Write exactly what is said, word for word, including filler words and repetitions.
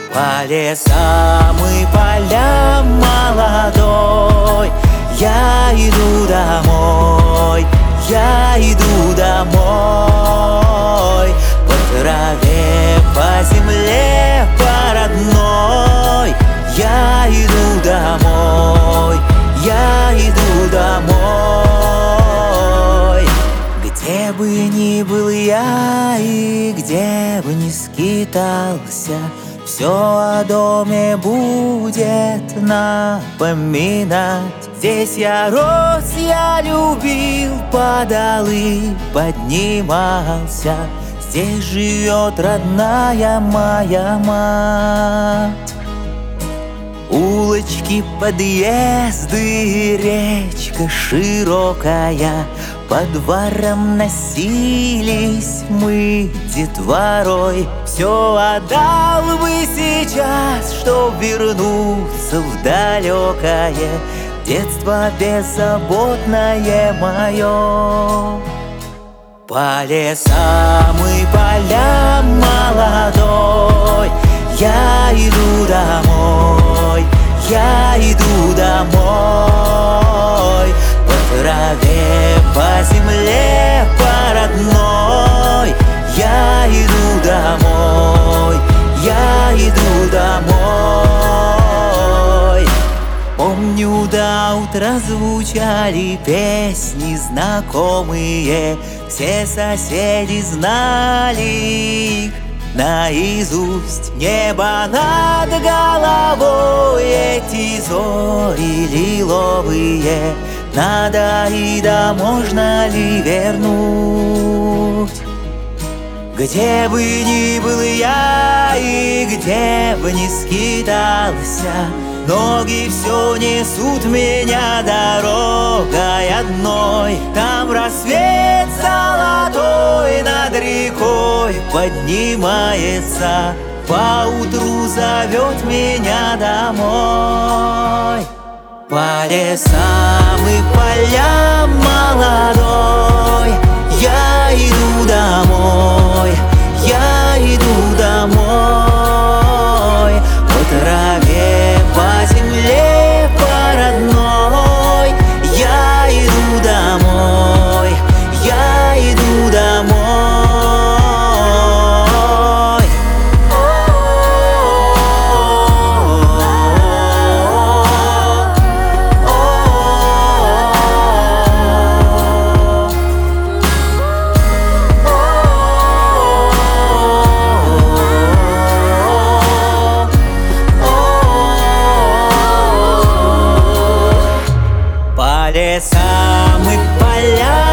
По лесам и полям молодой я иду домой, я иду домой. По траве, по земле, по родной я иду домой, я иду домой. Где бы ни был я и где бы ни скитался, все о доме будет напоминать. Здесь я рос, я любил, подолы поднимался. Здесь живет родная моя мать. Улочки, подъезды, речка широкая, по дворам носились мы детворой. Все отдал бы сейчас, чтоб вернуться в далекое детство беззаботное мое. По лесам и полям молодой я иду домой, я иду домой. По траве, по земле, по родной я иду домой, я иду домой. Помню, до утра звучали песни знакомые, все соседи знали их наизусть. Небо над головой, эти зори лиловые, надо и да можно ли вернуть? Где бы ни был я и где бы ни скитался, ноги все несут меня дорогой одной. Там рассвет золотой над рекой поднимается, поутру зовет меня домой. По лесам и полям молодой я иду домой, я иду домой. По траве, по земле, по родной я иду домой, я иду домой. По лесам и полям